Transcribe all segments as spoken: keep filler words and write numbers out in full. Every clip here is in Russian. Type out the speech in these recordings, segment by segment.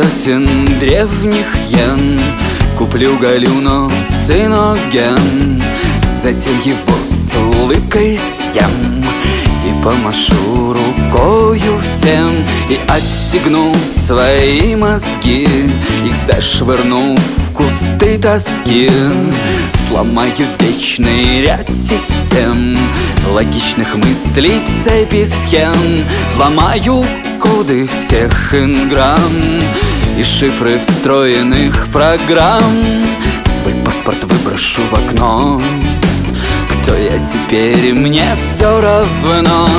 сотен древних йен куплю галюну циноген, затем его с улыбкой съем и помашу рукою всем, и отстегну свои мозги, их зашвырну в кусты тоски. Сломаю вечный ряд систем, логичных мыслей, цепи схем. Сломаю коды всех инграмм и шифры встроенных программ. Свой паспорт выброшу в окно. Кто я теперь, мне все равно.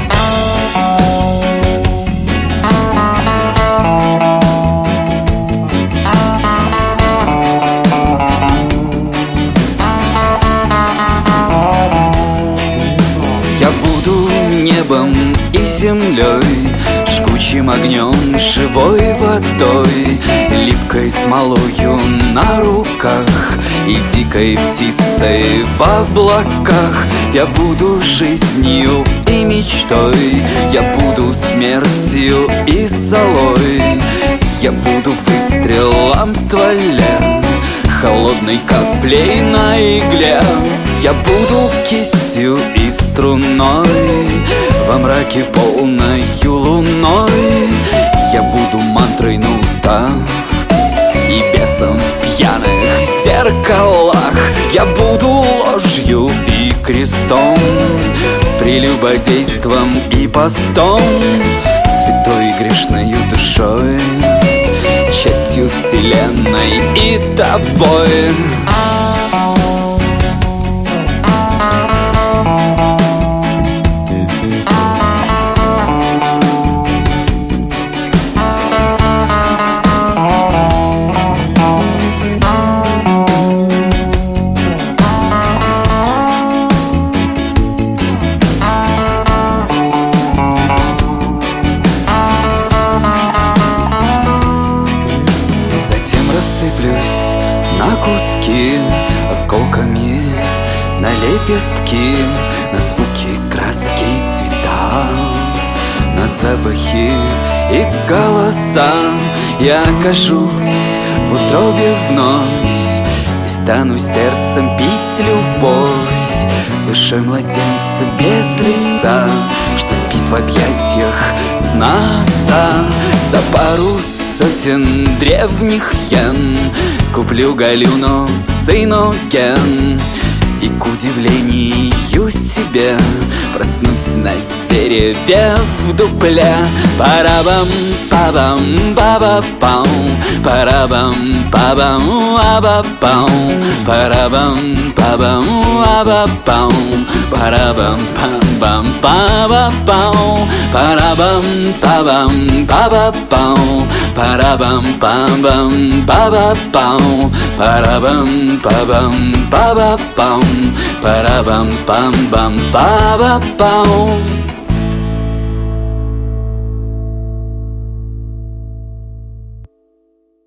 Я буду небом и землей, жгучим огнем, живой водой, липкой смолою на руках и дикой птицей в облаках. Я буду жизнью и мечтой, я буду смертью и золой. Я буду выстрелом в стволе, холодной каплей на игле. Я буду кистью и струной во мраке полною луной. Я буду мантрой на устах и бесом в пьяных зеркалах. Я буду ложью и крестом, прелюбодейством и постом, святой и грешною душой, частью вселенной и тобой. Рассыплюсь на куски, осколками на лепестки, на звуки, краски и цвета, на запахи и голоса. Я окажусь в утробе вновь и стану сердцем пить любовь, душой младенца без лица, что спит в объятиях сна отца. За пару сотен древних йен куплю галюну циноген, и к удивлению себе проснусь на дереве в дупле. Парабам пабам баба-пам, парабам пабам аба-пам, парабам пабам аба-пам, парабам пам-бам паба-пам, парабам пабам баба-пам, парабам пам-бам баба-пам, парабам пабам баба-пам, парабам пам-бам баба-пам.